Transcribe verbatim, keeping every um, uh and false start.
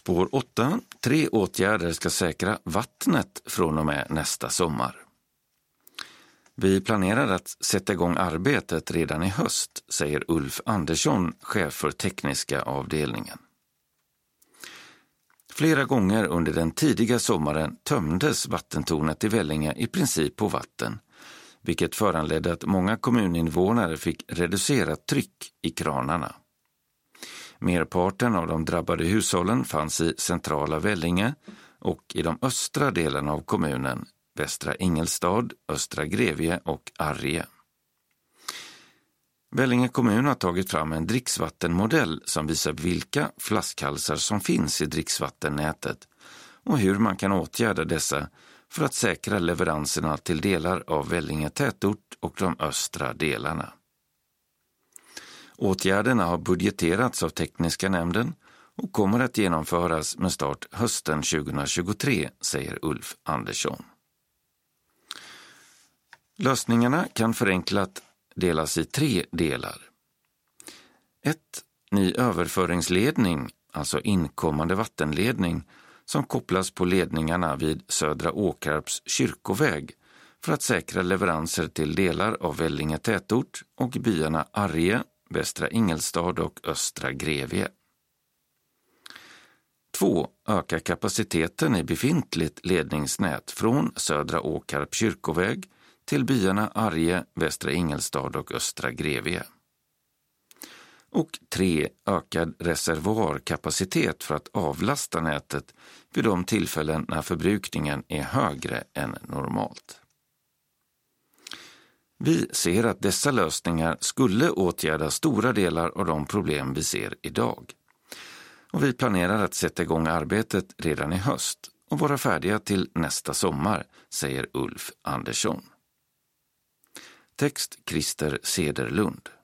Spår åtta. Tre åtgärder ska säkra vattnet från och med nästa sommar. Vi planerar att sätta igång arbetet redan i höst, säger Ulf Andersson, chef för tekniska avdelningen. Flera gånger under den tidiga sommaren tömdes vattentornet i Vellinge i princip på vatten, vilket föranledde att många kommuninvånare fick reducerat tryck i kranarna. Merparten av de drabbade hushållen fanns i centrala Vellinge och i de östra delarna av kommunen, Västra Ingelstad, Östra Grevie och Arje. Vellinge kommun har tagit fram en dricksvattenmodell som visar vilka flaskhalsar som finns i dricksvattennätet och hur man kan åtgärda dessa för att säkra leveranserna till delar av Vellinge tätort och de östra delarna. Åtgärderna har budgeterats av tekniska nämnden och kommer att genomföras med start hösten tjugohundratjugotre, säger Ulf Andersson. Lösningarna kan förenklat delas i tre delar. ett. Ny överföringsledning, alltså inkommande vattenledning, som kopplas på ledningarna vid Södra Åkarps kyrkoväg för att säkra leveranser till delar av Vellinge tätort och byarna Arje, Västra Ingelstad och Östra Grevie. två. Öka kapaciteten i befintligt ledningsnät från Södra Åkarp kyrkoväg till byarna Arje, Västra Ingelstad och Östra Grevie. Och tre. Ökad reservoarkapacitet för att avlasta nätet vid de tillfällen när förbrukningen är högre än normalt. Vi ser att dessa lösningar skulle åtgärda stora delar av de problem vi ser idag. Och vi planerar att sätta igång arbetet redan i höst och vara färdiga till nästa sommar, säger Ulf Andersson. Text Christer Sederlund.